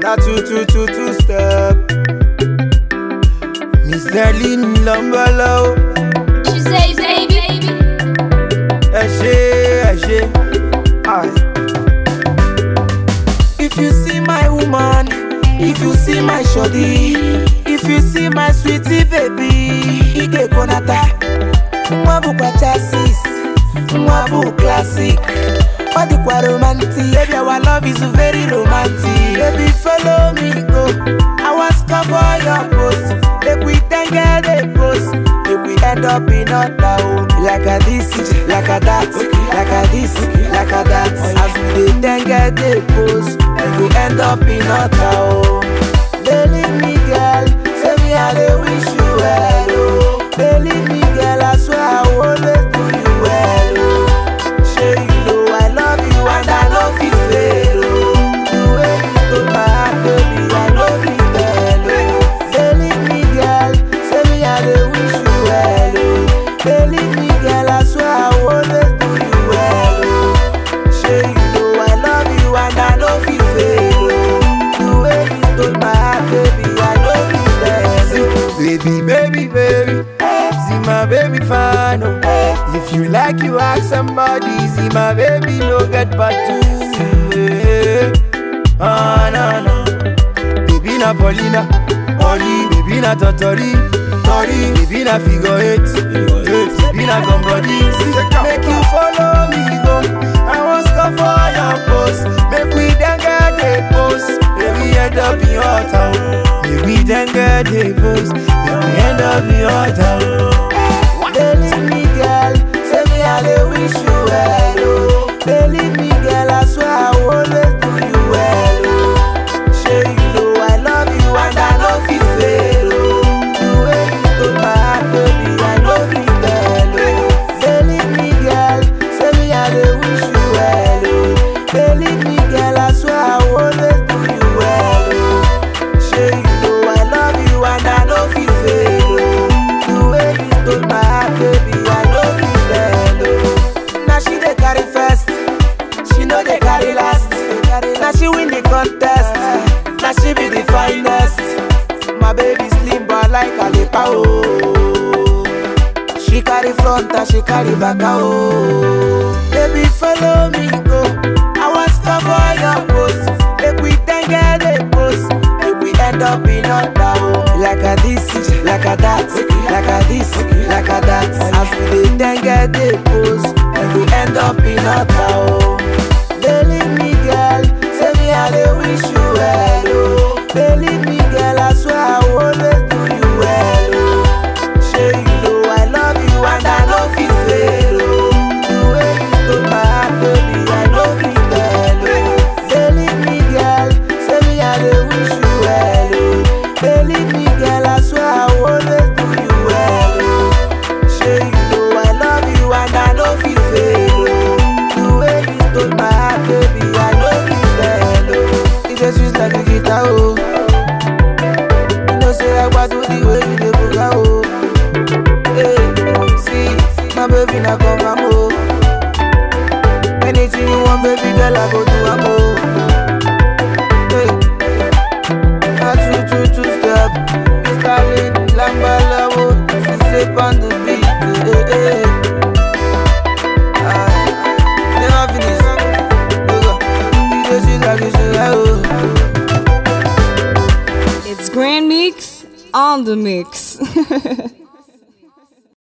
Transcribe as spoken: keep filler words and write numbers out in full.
Now two, two, two, two step. Miss Darlene Lambala. She say, baby. Ashe, ashe. Aye. If you see my woman, if you see my shorty, if you see my sweetie baby, Ige Konata, Mwabu kwa chassis, Mwabu classic, Wadi kwa romantic. Baby, our love is very romantic. Baby, follow me, go. I was cover your post. Make we then get a post. Make we end up in a town. Like a this, like a that, like a this, like a that. As we then get a post, we go end up in a town. Believe me, girl, tell me how they wish you well. Oh. Believe me, girl, I swear I will always do you well. Oh. Sure you know I love you and I know you fail. Oh. The way you stole my heart, baby, I know you fail. Oh. Believe me, girl, tell me how they wish you well. Oh. Believe me, girl, I swear I will always do you well. Oh. Sure you know I love you and I know you fail. Oh. The way you stole my heart, baby, I know you fail. Oh. Baby, baby, baby. See my baby fine, oh. If you like you ask somebody. See my baby no get back to yeah. Ah, no, no. Baby na Paulina, Pauli. Baby na Totori, Tori. Baby na figure eight, eight. Baby na Gombody. Make you follow me go. I want to for your post. Make we then get a post. Make we end up in your town. Make we then get a post. Make we end up in your town. Believe me, girl, tell me how they wish you well. Oh. Believe me, girl, I swear I will always do you well. Oh. Sure you know I love you and I know you fail. Oh. The way you stole my heart, baby, I know you fail. Oh. Believe me, girl, tell me how they wish you well. Oh. Believe me, girl, I swear I will always do you well. Oh. Sure you know I love you and I know you fail. Oh. The way you stole my heart, baby, I know you fail. Oh. Now she dey carry first, she know they carry last. Now she win the contest, now she be the finest. My baby slim but like Alipa, oh. She carry front and she carry back, oh. Baby follow me go, I want to cover your post. Make we then get a post, make we end up in a town. Like a this, like a that, like a this, like a that. As we then get a post, we go end up in a town. Believe me, girl, tell me how they wish you well. Oh. Believe me, girl, I swear I will always do you well. Oh. Sure you know I love you and I know you fail. Oh. The way you stole my heart, baby, I know you fail. Oh. Believe me, girl, tell me how they wish you well. Oh. Believe me, girl, I swear I will always do you well. Oh. Sure you know I love you and I know you fail. Oh. The way you stole my heart, baby, I know you fail. Oh. It just feels like a guitar, oh. You know say I want to the way you dey go, oh. Hey, see, my baby na come from oh. Anything you want, baby girl, I go do, I'm oh. Hey, I two two two step, Miss Darlene Lambala, oh. She say on the beat, hey, hey. Ah, never finish. You go, you just feel like you should, oh. It's Grand Mix on the mix.